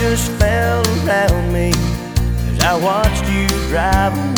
just fell around me as I watched you drive away.